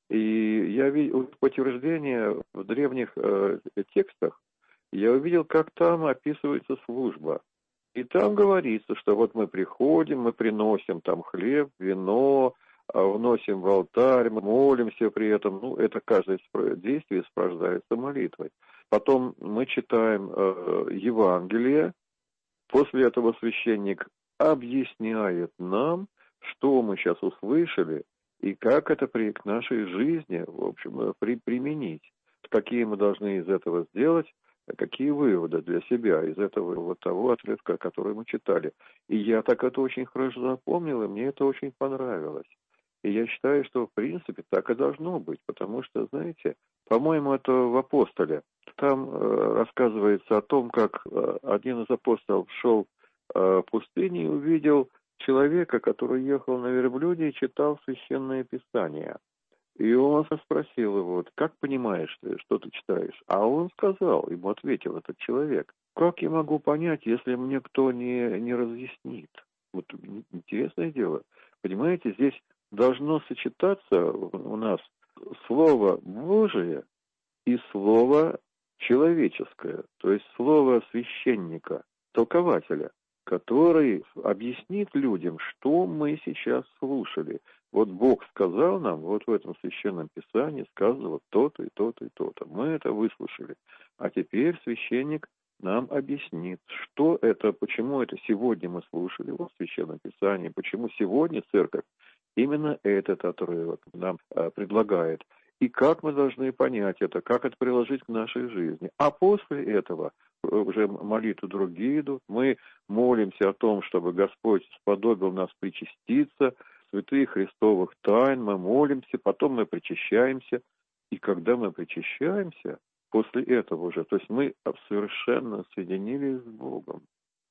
E: И я видел подтверждение в древних текстах, я увидел, как там описывается служба. И там говорится, что вот мы приходим, мы приносим там хлеб, вино, вносим в алтарь, мы молимся при этом. Ну, это каждое действие сопровождается молитвой. Потом мы читаем Евангелие. После этого священник объясняет нам, что мы сейчас услышали и как это к нашей жизни, в общем, применить. Какие мы должны из этого сделать, какие выводы для себя из этого вот того отрывка, который мы читали. И я так это очень хорошо запомнил, и мне это очень понравилось. И я считаю, что, в принципе, так и должно быть, потому что, знаете, по-моему, это в «Апостоле». Там рассказывается о том, как один из апостолов шел в пустыне и увидел человека, который ехал на верблюде и читал Священное Писание. И он спросил его, как понимаешь ты, что ты читаешь? А он сказал, ему ответил этот человек, как я могу понять, если мне кто не разъяснит? Вот интересное дело. Понимаете, здесь должно сочетаться у нас слово Божие и слово человеческое, то есть слово священника, толкователя, который объяснит людям, что мы сейчас слушали. Вот Бог сказал нам, вот в этом Священном Писании сказано вот то-то и то-то и то-то. Мы это выслушали. А теперь священник нам объяснит, что это, почему это сегодня мы слушали вот в Священном Писании, почему сегодня церковь именно этот отрывок нам предлагает. И как мы должны понять это, как это приложить к нашей жизни. А после этого уже молитвы другие идут. Мы молимся о том, чтобы Господь сподобил нас причаститься, святых Христовых тайн, мы молимся, потом мы причащаемся. И когда мы причащаемся, после этого уже, то есть мы совершенно соединились с Богом.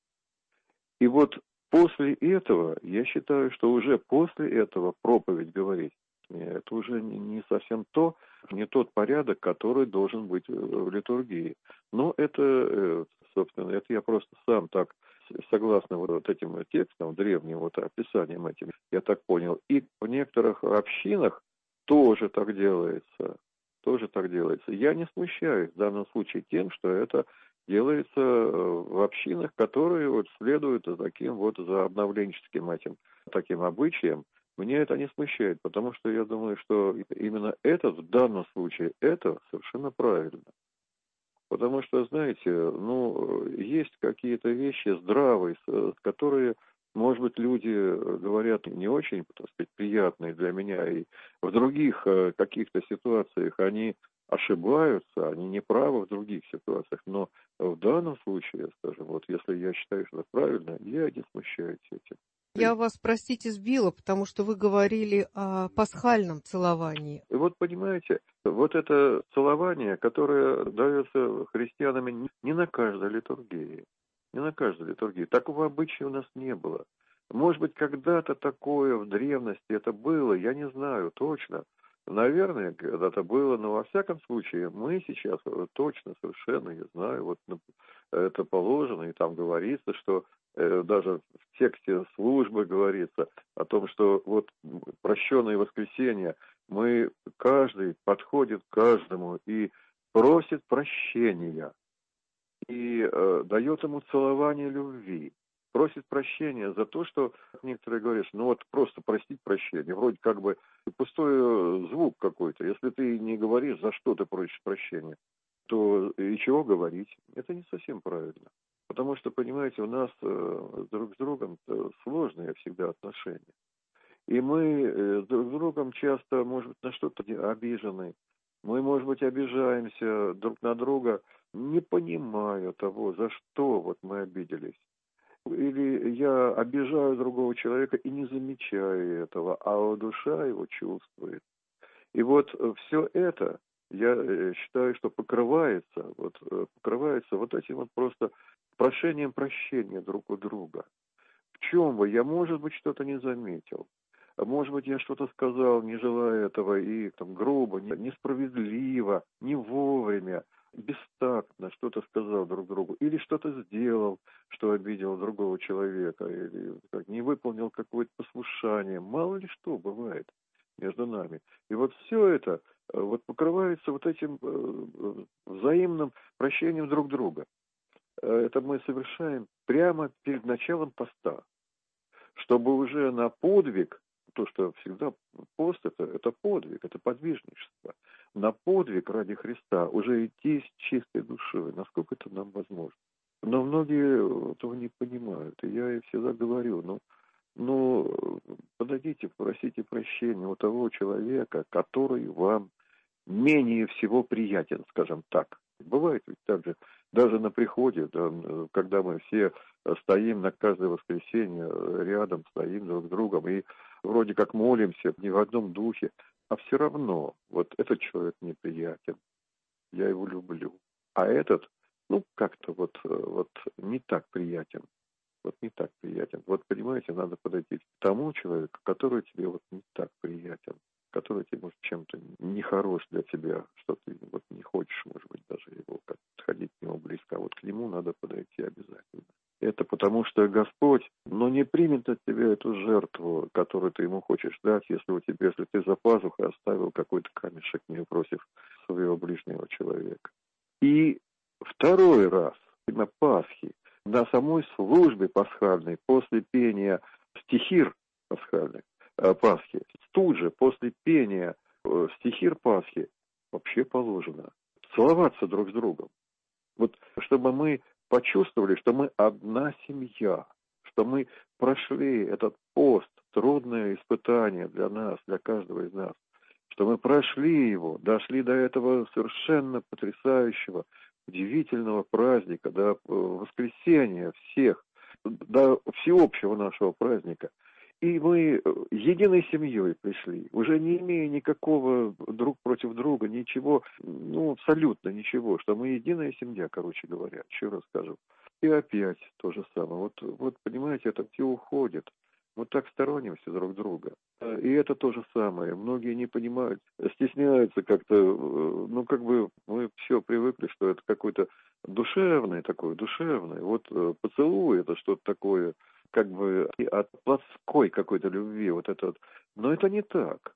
E: И вот после этого, я считаю, что уже после этого проповедь говорить, это уже не совсем то, не тот порядок, который должен быть в литургии. Но это, собственно, это я просто сам так, согласно вот этим текстам, древним вот описаниям этим, я так понял. И в некоторых общинах тоже так делается. Тоже так делается. Я не смущаюсь в данном случае тем, что это делается в общинах, которые вот следуют за таким вот за обновленческим этим таким обычаем. Меня это не смущает, потому что я думаю, что именно это в данном случае это совершенно правильно. Потому что, знаете, ну, есть какие-то вещи здравые, которые, может быть, люди говорят не очень, так сказать, приятные для меня, и в других каких-то ситуациях они ошибаются, они не правы в других ситуациях, но в данном случае, скажем, вот если я считаю, что это правильно, я не смущаюсь этим.
F: Я вас, простите, сбила, потому что вы говорили о пасхальном целовании.
E: И вот понимаете, вот это целование, которое дается христианами не на каждой литургии, не на каждой литургии. Такого обычая у нас не было. Может быть, когда-то такое в древности это было, я не знаю точно. Наверное, когда-то было, но во всяком случае мы сейчас точно, совершенно, я знаю, вот это положено, и там говорится, что даже в тексте службы говорится о том, что вот прощенное воскресенье, каждый подходит к каждому и просит прощения, и дает ему целование любви. Просит прощения за то, что некоторые говорят, ну вот просто простить прощение, вроде как бы пустой звук какой-то. Если ты не говоришь, за что ты просишь прощения, то и чего говорить? Это не совсем правильно. Потому что, понимаете, у нас друг с другом сложные всегда отношения. И мы друг с другом часто, может быть, на что-то обижены. Мы, может быть, обижаемся друг на друга, не понимая того, за что вот мы обиделись. Или я обижаю другого человека и не замечаю этого, а душа его чувствует. И вот все это, я считаю, что покрывается вот этим вот просто прошением прощения друг у друга. В чем бы я, может быть, что-то не заметил. Может быть, я что-то сказал, не желая этого, и там грубо, несправедливо, не вовремя, бестактно что-то сказал друг другу, или что-то сделал, что обидел другого человека, или не выполнил какое-то послушание. Мало ли что бывает между нами. И вот все это вот покрывается вот этим взаимным прощением друг друга. Это мы совершаем прямо перед началом поста, чтобы уже на подвиг, то, что всегда пост это подвиг, это подвижничество, на подвиг ради Христа уже идти с чистой душой, насколько это нам возможно. Но многие этого не понимают, и я и всегда говорю, подойдите, просите прощения у того человека, который вам менее всего приятен, скажем так. Бывает ведь так же, даже на приходе, да, когда мы все стоим на каждое воскресенье, рядом стоим друг с другом и вроде как молимся не в одном духе, а все равно вот этот человек неприятен, я его люблю, а этот, как-то вот не так приятен. Вот не так приятен. Вот, понимаете, надо подойти к тому человеку, который тебе вот не так приятен, который тебе, может, чем-то нехорош для тебя, что ты вот не хочешь, может быть, даже его как-то подходить к нему близко. А вот к нему надо подойти обязательно. Это потому что Господь, не примет от тебя эту жертву, которую ты ему хочешь дать, если ты за пазухой оставил какой-то камешек, не бросив своего ближнего человека. И второй раз, на Пасхе, на самой службе пасхальной, после пения стихир пасхальных, Пасхи, тут же, после пения стихир Пасхи, вообще положено целоваться друг с другом. Вот чтобы мы почувствовали, что мы одна семья, что мы прошли этот пост, трудное испытание для нас, для каждого из нас, что мы прошли его, дошли до этого совершенно потрясающего, удивительного праздника, до воскресения всех, до всеобщего нашего праздника. И мы единой семьей пришли, уже не имея никакого друг против друга, ничего, абсолютно ничего, что мы единая семья, короче говоря, еще раз скажу. И опять то же самое. Вот понимаете, это все уходит. Мы так сторонимся друг друга. И это то же самое. Многие не понимают, стесняются как-то, мы все привыкли, что это какой-то душевный. Вот поцелуй, это что-то такое, как бы от плотской какой-то любви, вот это вот. Но это не так.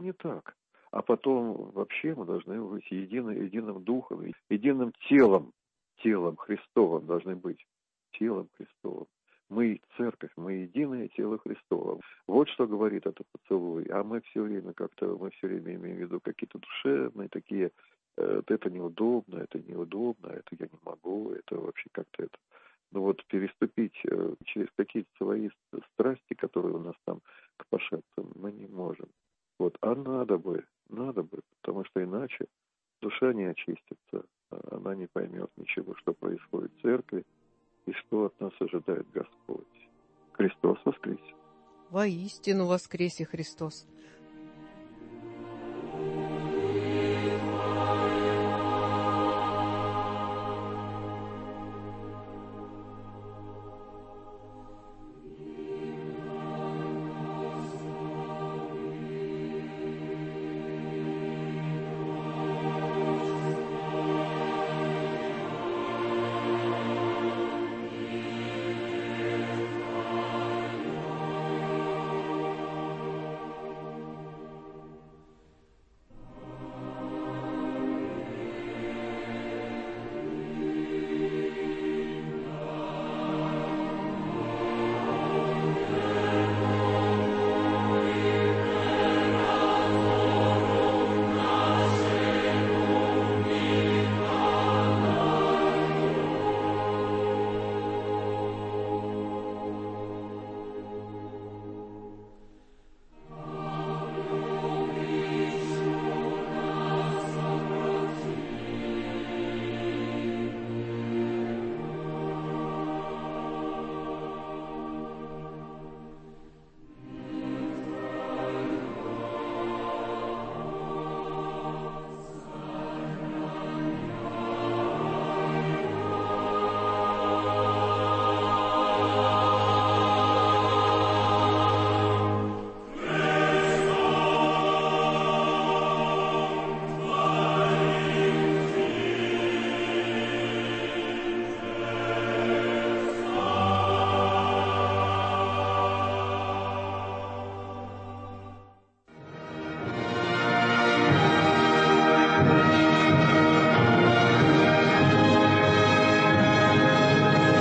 E: А потом вообще мы должны быть единым духом, единым телом Христовым должны быть. Телом Христовым. Мы церковь, мы единое тело Христово. Вот что говорит это поцелуй. А мы все время имеем в виду какие-то душевные такие, это неудобно, это я не могу, это вообще как-то это. Переступить через какие-то свои страсти, которые у нас там копошатся, мы не можем. А надо бы, потому что иначе душа не очистится, она не поймет ничего, что происходит в церкви и что от нас ожидает Господь. Христос воскресе!
F: Воистину воскресе Христос!